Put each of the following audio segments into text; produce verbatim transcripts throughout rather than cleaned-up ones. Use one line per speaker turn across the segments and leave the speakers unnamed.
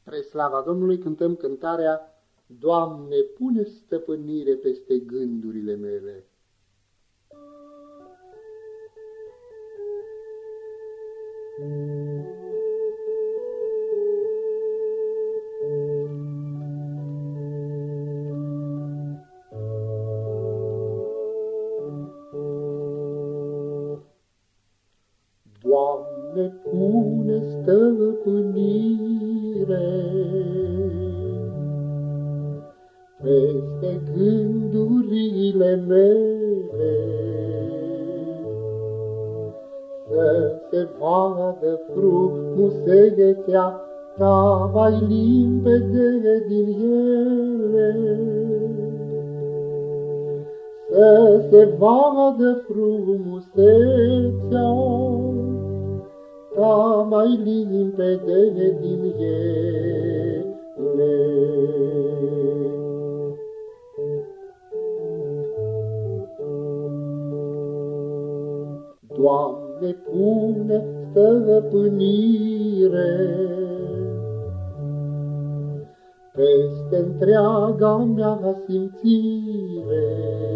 Spre slava Domnului cântăm cântarea Doamne, pune stăpânire peste gândurile mele. Doamne, pune stăpânire peste gândurile mele, să se vadă frumusețea Ta mai limpede din ele, să se vadă frumusețea Ta mai limpede din ele. Doamne, pune stăpânire peste întreaga mea simțire,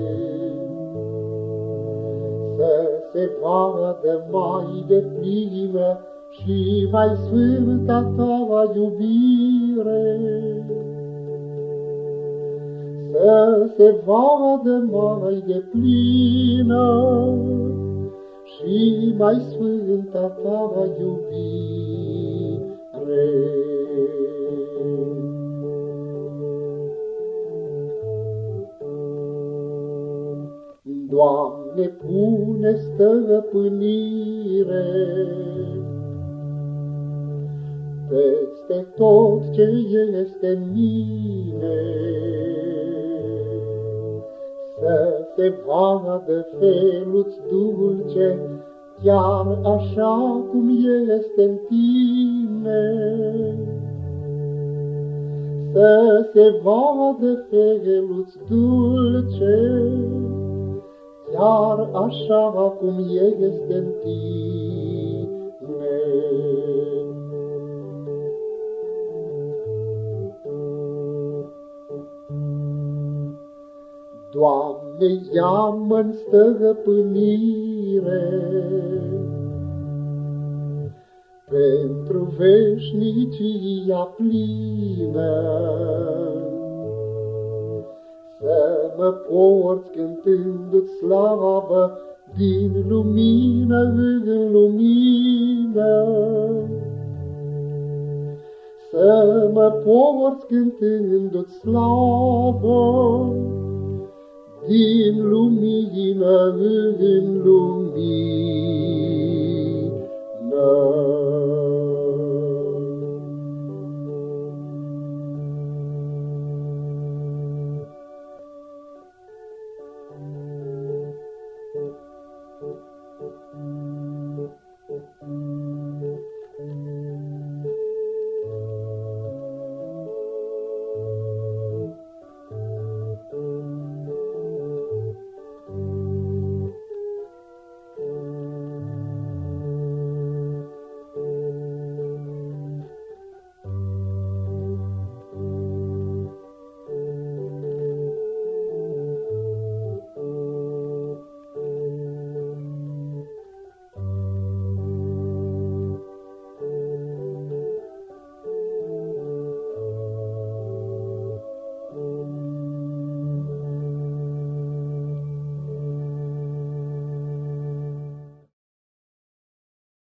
să se vadă mai deplină și mai sfânta Ta iubire, să se vadă mai deplină și mai sfânta Ta iubire. Doamne, pune stăpânire peste tot ce este în mine, să se vadă felul-ți dulce, chiar așa cum este în Tine. Să se vadă felul-ți dulce, chiar așa cum este în Tine. Doamne, ia-mă-n stăpânire pentru veșnicia plină, să mă porți cântându-ți slavă din lumină în lumină, să mă porți cântându-ți slavă din lumină în lumină.